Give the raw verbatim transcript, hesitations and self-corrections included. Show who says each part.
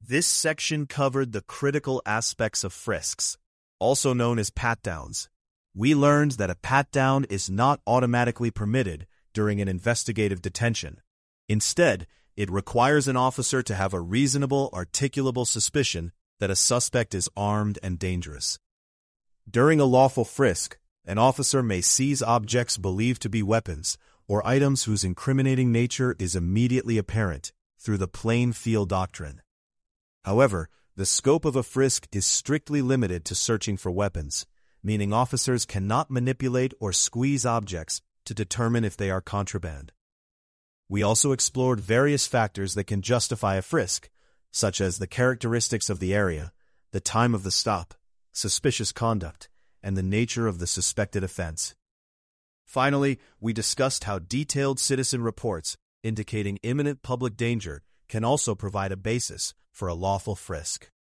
Speaker 1: This section covered the critical aspects of frisks, also known as pat-downs. We learned that a pat-down is not automatically permitted during an investigative detention. Instead, it requires an officer to have a reasonable, articulable suspicion that a suspect is armed and dangerous. During a lawful frisk, an officer may seize objects believed to be weapons or items whose incriminating nature is immediately apparent through the plain field doctrine. However, the scope of a frisk is strictly limited to searching for weapons, meaning officers cannot manipulate or squeeze objects to determine if they are contraband. We also explored various factors that can justify a frisk, such as the characteristics of the area, the time of the stop, suspicious conduct, and the nature of the suspected offense. Finally, we discussed how detailed citizen reports indicating imminent public danger can also provide a basis for a lawful frisk.